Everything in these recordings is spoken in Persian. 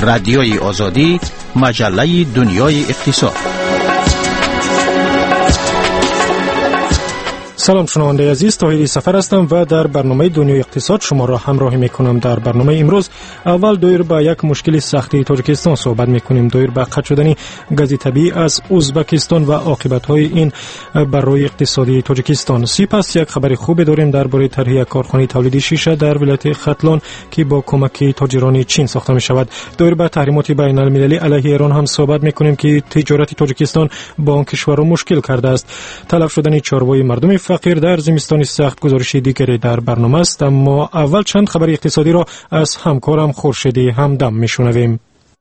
رادیوی آزادی، مجله دنیای اقتصاد. سلام شنونده عزیز، طاهری سفر هستم و در برنامه دنیای اقتصاد شما را همراهی میکنم. در برنامه امروز اول دویر به یک مشکل سختی تاجیکستان صحبت میکنیم، دویر به قطع شدن گاز طبیعی از ازبکستان و عاقبت های این بر روی اقتصادی تاجیکستان. سپس یک خبر خوب داریم درباره طرح کارخانه تولید شیشه در ولایت ختلان که با کمک تاجران چین ساخته می شود. دویر به تحریمات بین المللی علیه ایران هم صحبت میکنیم که تجارت تاجیکستان با آن کشور را مشکل کرده است. تلف شدن چاروای مردم فقیر در زمستان سخت گزارش دیگری در برنامه است، اما اول چند خبر اقتصادی را از همکارم خورشیدی همدم میشنویم.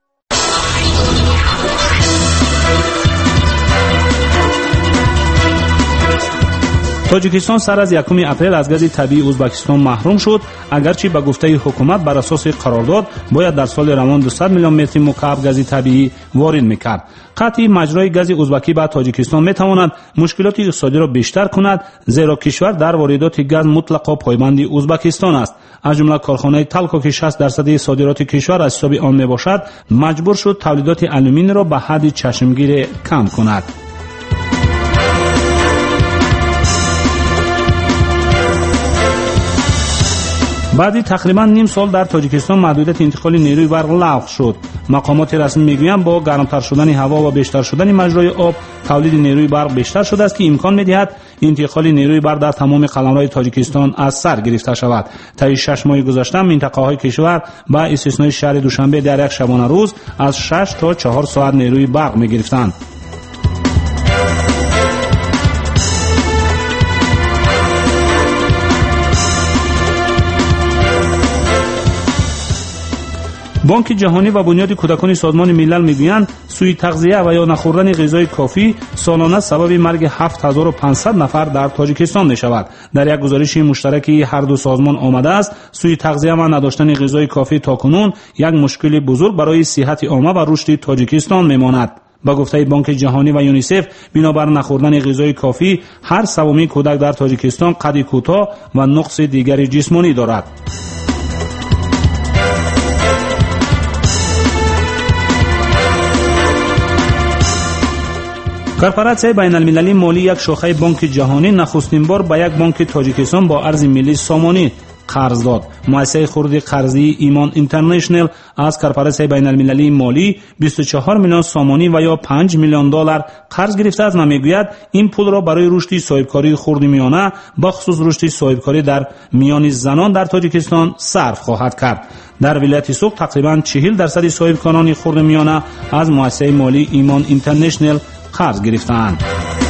تاجیکستان سر از 1 اپریل از گاز طبیعی ازبکستان محروم شد، اگرچه به گفته حکومت بر اساس قرارداد باید در سال روان 200 میلیون متر مکعب گاز طبیعی وارد میکرد. قطع مجرای گاز ازبکی به تاجیکستان میتواند مشکلات اقتصادی را بیشتر کند، زیرا کشور در واردات گاز مطلقاً پایبند ازبکستان است. از جمله کارخانه تالکو که 60% صادرات کشور از حساب آن میباشد، مجبور شد تولیدات آلومینی را به حد چشمگیر کم کند. بعد تقریبا نیم سال در تاجیکستان محدودیت انتقال نیروی برق لغو شد. مقامات رسمی میگویند با گرمتر شدن هوا و بیشتر شدن مجرای آب، تولید نیروی برق بیشتر شده است که امکان می‌دهد انتقال نیروی برق در تمام قلمروهای تاجیکستان از سر گرفته شود. طی 6 ماه گذشته منطقه‌های کشور با استثنای شهر دوشنبه در یک شبانه روز از 6 تا 4 ساعت نیروی برق می‌گرفتند. بانک جهانی و بنیاد کودکان سازمان ملل میگویند سوء تغذیه و یا نخوردن غذای کافی سالانه سبب مرگ 7500 نفر در تاجیکستان می شود. در یک گزارش مشترکی هر دو سازمان آمده است سوء تغذیه و نداشتن غذای کافی تاکنون یک مشکل بزرگ برای صحت عامه و رشد تاجیکستان میماند. با گفته بانک جهانی و یونیسف، بنابر نخوردن غذای کافی هر سومین کودک در تاجیکستان قد کوتاه و نقص دیگری جسمانی دارد. کارپوراسیون بین المللی مالی یک شاخه بانک جهانی نخستین بار به یک بانک تاجیکستان با ارز ملی سامانی قرض داد. مؤسسه خرد قرضی ایمان اینترنشنال از کارپوراسیون بین المللی مالی 24 میلیون سامانی و یا 5 میلیون دلار قرض گرفته است و میگوید این پول را برای رشد صاحبکاری خرد میانه به خصوص رشد صاحبکاری در میان زنان در تاجیکستان صرف خواهد کرد. در ولایت سوق تقریبا 40% صاحبکاران خرد میانه از مؤسسه مالی ایمان اینترنشنال قرض گرفتند.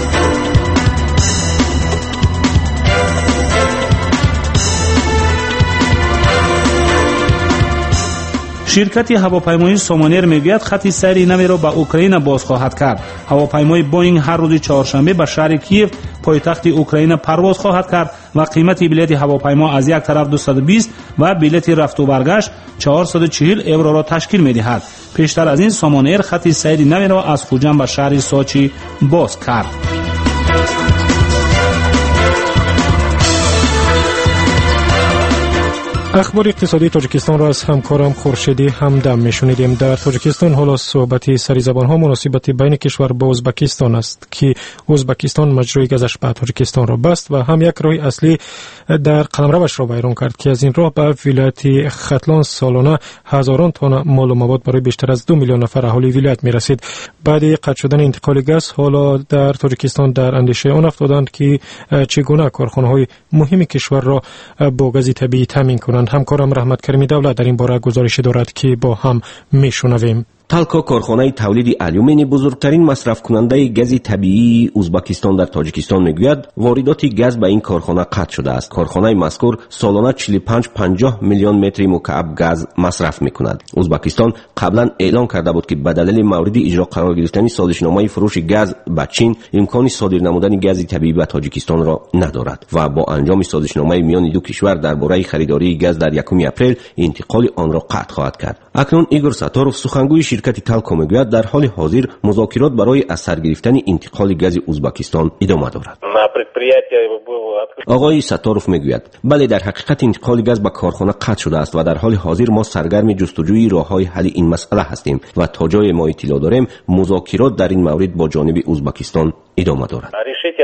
شرکت هواپیمایی سامانیر میگوید خط سیر نوی را به اوکراین باز خواهد کرد. هواپیمای بوئینگ هر روز چهارشنبه به شهر کیف پایتخت اوکراین پرواز خواهد کرد و قیمت بلیط هواپیما از یک طرف 220 و بلیط رفت و برگشت 440 یورو را تشکیل می‌دهد. پیشتر از این سامانیر خط سیر نوی را از خوجند به شهر سوچی باز کرد. اخبار اقتصادی تاجیکستان را از همکارم خورشیدی همدم میشنیدیم. در تاجیکستان حالا صحبت سری زبان ها مناسبت بین کشور با ازبکستان است که ازبکستان مجرای گازش به تاجیکستان را بست و هم یک راه اصلی در قلمروش را ویران کرد که از این راه به ولایت ختلان سالانه هزاران تن مال و مواد برای بیشتر از 2 میلیون نفر اهالی ولایت میرسید. بعد قطع شدن انتقال گاز حالا در تاجیکستان در اندیشه آن افتادند که چگونه کارخانه‌های مهم کشور را با گاز طبیعی تامین کنند. همکارم رحمت کریمی دولت در این باره گزارش دارد که با هم میشنویم. تالکو کارخانه تولید آلومینی بزرگترین مصرف کننده گاز طبیعی ازبکستان در تاجیکستان میگوید واردات گاز به این کارخانه قطع شده است. کارخانه مذکور سالانه 45-50 میلیون متر مکعب گاز مصرف میکند. ازبکستان قبلا اعلام کرده بود که به دلیل مورد اجرا قرار گرفتن سازشنامه فروش گاز به چین امکان صادر نمودن گاز طبیعی به تاجیکستان را ندارد و با انجام سازشنامه میان دو کشور درباره خریداری گاز در 1 اپریل انتقال آن را قطع خواهد کرد. اکنون ایگور ساتاروف سخنگوی شرکت تالکو میگوید در حال حاضر مذاکرات برای از سر گرفتن انتقال گاز ازبکستان ادامه دارد. آقای ستاروف میگوید بله، در حقیقت انتقال گاز به کارخانه قطع شده است و در حال حاضر ما سرگرم جستجوی راههای حل این مسئله هستیم و تا جای ما اطلاع داریم مذاکرات در این مورد با جانب ازبکستان ادامه دارد.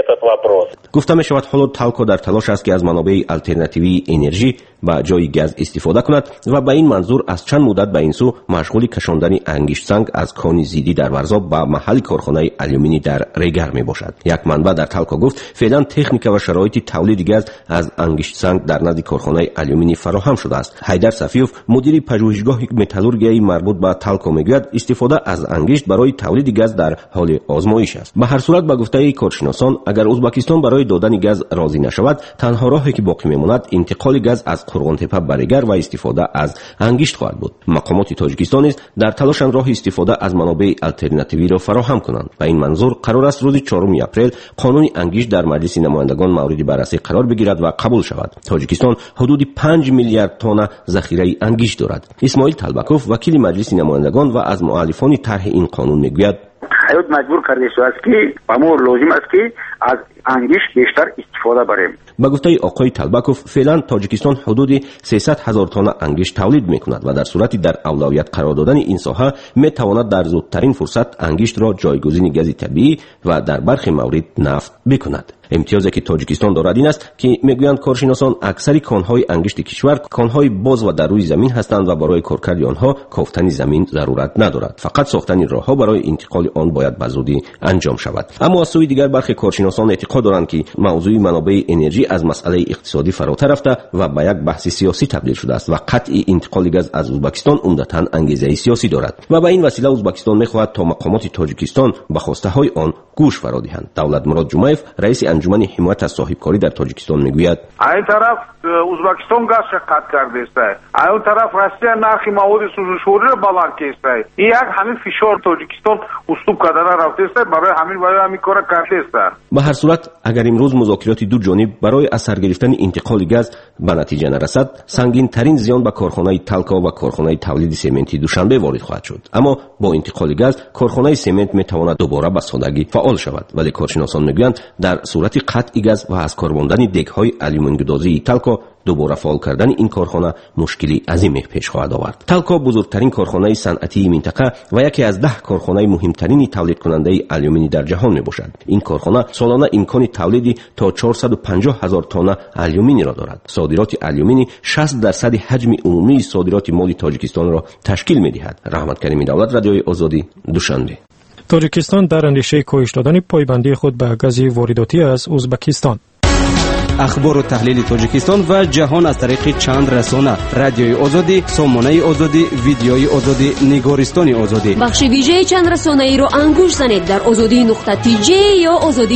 گفته می شود حالا تالکو در تلاش است که از منابع آلترناتیوی انرژی با جای گاز استفاده کند و به این منظور از چند مدت به این سو مشغول کشاندن انگشت سنگ از کان زیدی در ورزاب به محل کارخانه آلومینی در ریگر می باشد. یک منبع در تالکو گفت فعلا تکنیک و شرایط تولید گاز از انگشت سنگ در نزد کارخانه آلومینی فراهم شده است. حیدر صفیوف مدیر پژوهشگاه متالورگیایی مربوط به تالکو میگوید استفاده از انگشت برای تولید گاز در حال آزمایش است. به هر صورت به گفته کارشناسان اگر ازبکستان برای دادن گاز راضی نشود تنها راهی که باقی میماند انتقال گاز از قرغانتپه به ریگر و استفاده از انگشت خواهد بود. مقامات تاجیکستان نیز در تلاشند راه استفاده از منابع آلترناتیوی را فراهم کنند. به این منظور قرار است روز 4 اپریل قانون انگشت در مجلس نمایندگان مورد بررسی قرار بگیرد و قبول شود. تاجیکستان حدود 5 میلیارد تن ذخیره انگشت دارد. اسماعیل طلبکوف وکیل مجلس نمایندگان و از مؤلفان طرح این قانون میگوید حیات مجبور کرده شده است که امور لازم است که از انگشت بیشتر استفاده بریم. با گفته آقای طلبکوف فعلا تاجیکستان حدود 300,000 تن انگشت تولید میکند و در صورتی در اولویت قرار دادن این ساحه میتواند در زودترین فرصت انگشت را جایگزین گاز طبیعی و در برخی موارد نفت بکند. امتیازی که تاجیکستان دارد این است که میگویند کارشناسان اکثر کانهای انگشت کشور کانهای باز و در روی زمین هستند و برای کارکرد آنها کافتن زمین ضرورت ندارد. فقط ساختن راهها برای انتقال آن باید به زودی انجام شود. اما از سوی دیگر برخی کارشناسان اعتقاد دارند که موضوع منابع انرژی از مسئله اقتصادی فراتر رفته و به یک بحث سیاسی تبدیل شده است و قطع انتقال گاز از ازبکستان عمدتاً انگیزه سیاسی دارد و به این وسیله ازبکستان میخواهد تا مقامات تاجیکستان به خواسته های آن گوش فرا دهند. دولت مراد جمعیف رئیس انجمن حمایت از صاحبکاری در تاجیکستان میگوید این طرف ازبکستان گاز قطع کرده است، این طرف روسیه نرخ مواد سوزشوری را بلند کرده است. این یک همین فشار تاجیکستان اسلوب کردن رفته است برای همین کار کرده است. به هر صورت اگر امروز مذاکرات دو جانب برای از سر گرفتن انتقال گاز به نتیجه نرسد سنگین ترین زیان به کارخانه تالکو و کارخانه تولید سمنتی دوشنبه وارد خواهد شد. اما با انتقال گاز کارخانه سمنت میتواند دوباره به سادگی فعال شود، ولی کارشناسان میگویند در صورت قطع گاز و از کار ماندن دگهای آلومینی گدازی تالکو دوباره فعال کردن این کارخانه مشکلی عظیم پیش خواهد آورد. تالکو بزرگترین کارخانه صنعتی منطقه و یکی از 10 کارخانه مهمترین تولید کننده آلومینی در جهان میباشد. این کارخانه سالانه امکان تولید تا 450,000 تن آلومینی را دارد. صادرات آلومینی 60% حجم عمومی صادرات مال تاجیکستان را تشکیل میدهد. رحمت کریمی دولت رادیوی آزادی دوشنبه. تاجیکستان در اندیشه کاهش دادن پایبندی خود به گاز وارداتی از ازبکستان. اخبار و تحلیل تاجیکستان و جهان از طریق چند رسانه: رادیوی آزادی، سامانه آزادی، ویدیوی آزادی، نگارستان آزادی. بخش ویژه چند رسانه ای را انگوش زنید در azadi.tj یا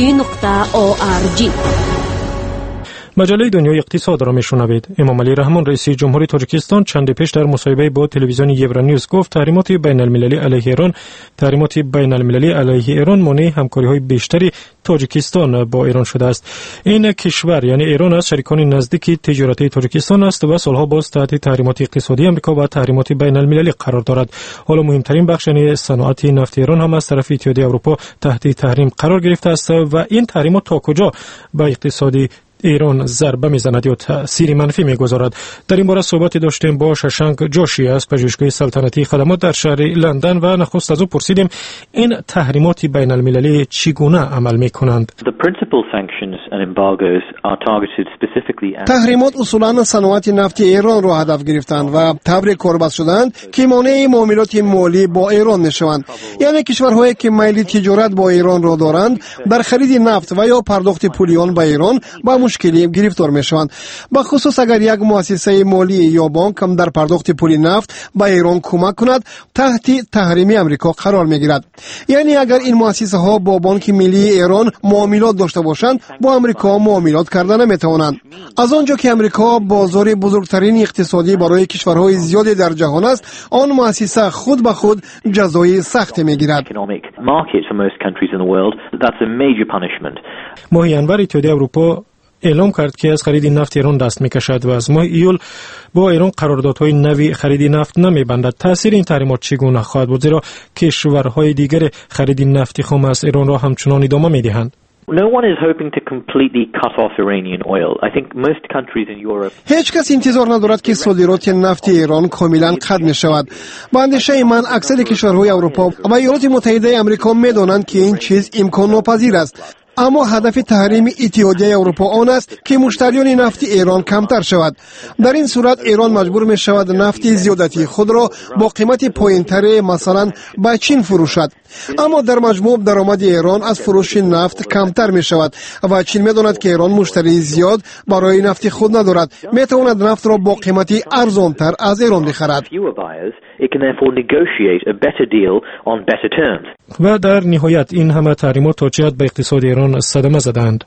azadi.org. مجله دنیای اقتصاد را میشنوید. امام علی رحمان رئیس جمهوری تاجیکستان چند پیش در مصاحبه با تلویزیون یورانیوز گفت تحریمات بین المللی علیه ایران مانع همکاری‌های بیشتری تاجیکستان با ایران شده است. این کشور یعنی ایران از شریکان نزدیک تجارتی تاجیکستان است و سالها باز تحت تحریمات اقتصادی آمریکا و تحریمات بین المللی قرار دارد. حالا مهمترین بخش یعنی صنعت نفت ایران هم از طرف اتحادیه اروپا تحت تحریم قرار گرفته است و این تحریمات تا کجا به اقتصادی ایران ضربه میزند یا تأثیر منفی میگذارد؟ در این باره صحبت داشتیم با ششنگ جوشی از پژوهشگاه سلطنتی خدمات در شهر لندن و نخست از او پرسیدیم این تحریمات بین المللی چگونه عمل میکنند؟ تحریمات اصولا صنعت نفت ایران را هدف گرفتند و طبری کاربست شدند که مانع معاملات مالی با ایران میشوند. یعنی کشورهایی که میل تجارت با ایران را دارند در خرید نفت و یا پرداخت پولیان به ایران با مشکلی گرفتار میشوند. به خصوص اگر یک مؤسسه مالی یا بانک هم در پرداخت پول نفت به ایران کمک کند تحت تحریم آمریکا قرار میگیرد. یعنی اگر این مؤسسه ها با بانک ملی ایران معاملات داشته باشند با آمریکا معاملات کردن نمیتوانند. از آنجا که آمریکا بازار بزرگترین اقتصادی برای کشورهای زیادی در جهان است آن مؤسسه خود به خود جزای سخت میگیرد. ماهی انور اتحادیه اروپا اعلام کرد که از خرید نفت ایران دست میکشد و از ماه ایول با ایران قراردادهای نوی خرید نفت نمیبندد. تاثیر این تحریمات چگونه خواهد بود، زیرا کشورهای دیگر خرید نفت خام از ایران را همچنان ادامه میدهند؟ No one is hoping to completely cut off Iranian oil. I think most countries in Europe. هیچ کس انتظار ندارد که صادرات نفت ایران کاملا قطع می‌شود. با اندیشه من اکثر کشورهای اروپا و ایالات متحده آمریکا می‌دانند که این چیز امکان ناپذیر است. اما هدف تحریم اتحادیه اروپا آن است که مشتریان نفت ایران کمتر شود. در این صورت ایران مجبور می شود نفت زیادتی خود را با قیمت پایین‌تر مثلا به چین فروشد. اما در مجموع درآمد ایران از فروش نفت کمتر می شود و چین می داند که ایران مشتری زیاد برای نفت خود ندارد. می تواند نفت را با قیمتی ارزان‌تر از ایران بخرد. و در نهایت این همه تحریمات تا چه حد به اقتصاد ایران صدمه زدند؟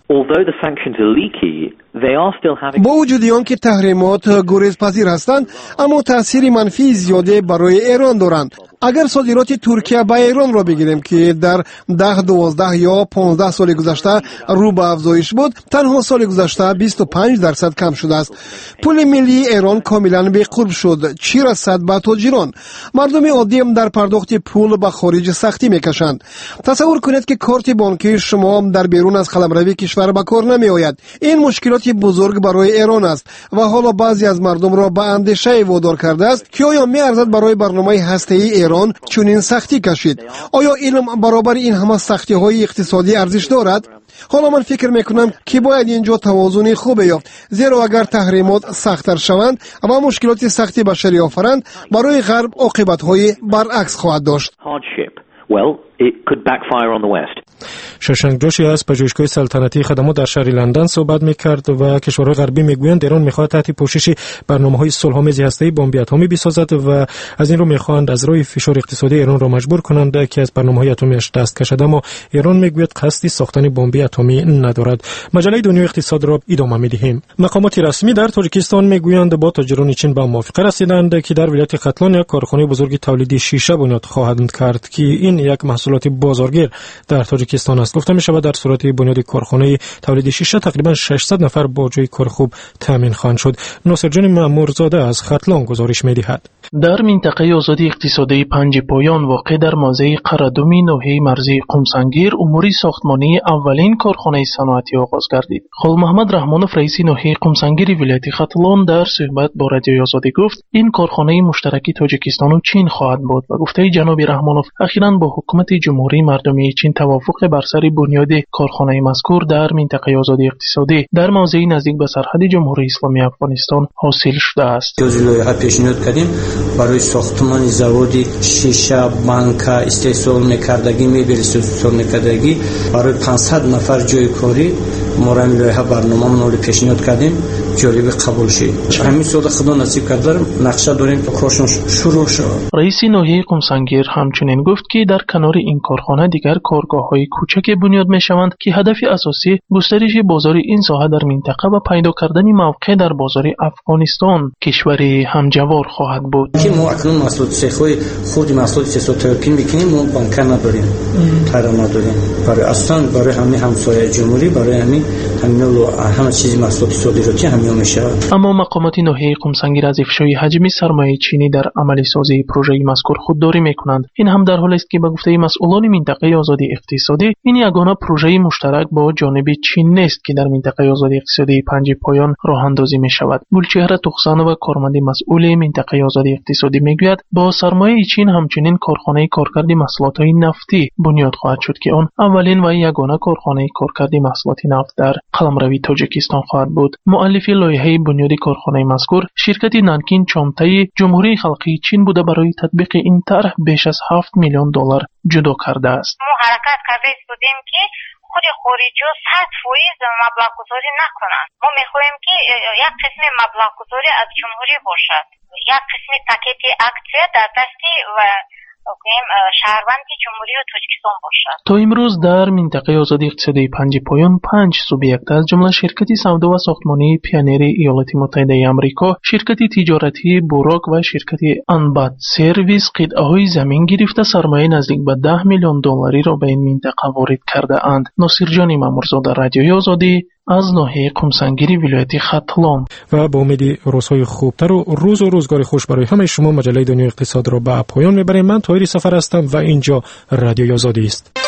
با وجود آنکه تحریمات گریزپذیر هستند، اما تاثیر منفی زیاده برای ایران دارند. اگر صادرات ترکیه به ایران را بگیریم که در 10, 12 یا 15 سال گذشته رو به افزایش بود، تنها سال گذشته 25% کم شده است. پول ملی ایران کاملا بی‌قرب شد. چی رسد به تاجران؟ مردم عادی در پرداخت پول به خارج سختی میکشند. تصور کنید که کارت بانکی شما در بیرون از قلمروی کشور به کار نمی آید. این مشکلات بزرگ برای ایران است و حالا بعضی از مردم را به اندیشه وادار کرده است که آیا می ارزد برای برنامه هسته‌ای ایران چنین سختی کشید؟ آیا علم برابر این همه سختی‌های اقتصادی ارزش دارد؟ حالا من فکر میکنم که باید اینجا توازن خوب یافت، زیرا اگر تحریمات سخت‌تر شوند و مشکلات سختی بشری آفرند، برای غرب عاقبت‌های برعکس خواهد داشت. ششنگ جوشی از پژوهشگاه سلطنتی خدمات در شهر لندن صحبت می‌کرد و کشورهای غربی میگویند ایران می‌خواهد تحت پوشش برنامه‌های صلح‌آمیز هسته‌ای بمب اتمی بسازد و از این رو می‌خواهند از روی فشار اقتصادی ایران را مجبور کنند که از برنامه‌های اتمیش دست کشد، اما ایران میگوید قصدی ساختن بمب اتمی ندارد. مجله دنیای اقتصاد را ادامه می‌دهیم. مقامات رسمی در تاجیکستان میگویند با تاجران چین به موافقه رسیدند که در ولایت ختلان یک کارخانه بزرگ تولید شیشه بنیاد خواهند کرد که این یک محصولات بازارگیر در تاجیکستان است. گفته می‌شود در صورت بنیاد کارخانه تولید شیشه تقریبا 600 نفر با جای کار خوب تامین خواهند شد. ناصرجان مامورزاده از ختلان گزارش می‌دهد. در منطقه آزادی اقتصادی پنج پایان واقع در موضع قرادومی ناحیه مرزی قمسنگیر امور ساختمانی اولین کارخانه صنعتی آغاز گردید. خال محمد رحمانوف رئیس ناحیه قمسنگیر ولایت ختلان در صحبت با رادیوی آزادی گفت این کارخانه مشترک تاجیکستان و چین خواهد بود و گفته جناب رحمانوف اخیراً با حکومت جمهوری مردمی چین توافق بر سر بنیاد کارخانه مذکور در منطقه آزادی اقتصادی در موضع نزدیک به سرحد جمهوری اسلامی افغانستان حاصل شده است. پیشنهاد کردیم برای ساختمان زواد شیشه، بانک، استحصال میکردگی، مبل استحصال میکردگی برای 500 نفر جای کاری ما را لایحه برنامه‌مون رو پیشنهاد کردیم، جالب قبول شد. همین سال خدا نصیب کرد نقشه داریم کارشون شروع شد. رئیس ناحیه قمسنگیر همچنین گفت که در کنار این کارخانه دیگر کارگاه‌های کوچک بنیاد می‌شوند که هدف اساسی گسترش بازار این ساحه در منطقه و پیدا کردن موقع در بازار افغانستان کشوری همجوار خواهد بود. که ما اکنون محصولات سیخوی خود محصولات سیخ ترکین می‌کنیم، ما بانک نداریم، تر نداریم. برای اصلا برای همین همسایه جمهوری برای همین همه چیزی محصولات صادراتی همین میشه. اما مقامات ناحیه قمسنگیر از افشای حجم سرمایه چینی در عملی سازی پروژه مذکور خودداری میکنند. این هم در حالی است که به گفته مسئولان منطقه آزادی اقتصادی این یگانه پروژه مشترک با جانب چین نیست که در منطقه آزادی اقتصادی پنج پایان راه اندازی می شود. گلچهره تخسانова کارمند مسئول منطقه آزادی اقتصادی میگوید با سرمایه چین همچنین کارخانه کارکرد محصولات نفتی بنیاد خواهد شد که آن اولین و یگانه کارخانه کارکرد محصولات نفت در قلمروی تاجیکستان خواهد بود. مؤلف لایحه بنیاد کارخانه مذکور شرکت نانکین چامتای جمهوری خلقی چین بوده برای تطبیق این طرح بیش از 7 میلیون دلار جدا کرده است. ما حرکت کرده بودیم که خود خارجی 100% مبلغ گذاری نکنند. ما میخواهیم که یک قسم مبلغ گذاری از جمهوری باشد، یک قسم پاکت اکسیه در دستی و شهروند جمهوری تاجیکستان باشد. تا امروز در منطقه آزادی اقتصادی پنج پایان 5 سوبیکت از جمله شرکت سودا و ساختمانی پیانیر ایالات متحده آمریکا، شرکت تجارتی بوراک و شرکت انبات سرویس قطعه‌های زمین گرفته سرمایه نزدیک به 10 میلیون دلاری را به این منطقه وارد کرده اند. ناصرجان مامورزاده، رادیوی آزادی، از ناحیه قمسنگیری ولایت ختلان. و با امید روزهای خوبتر و روز و روزگار خوش برای همه شما مجله دنیای اقتصاد را به پایان میبریم. من طاهری سفر هستم و اینجا رادیوی آزادی است.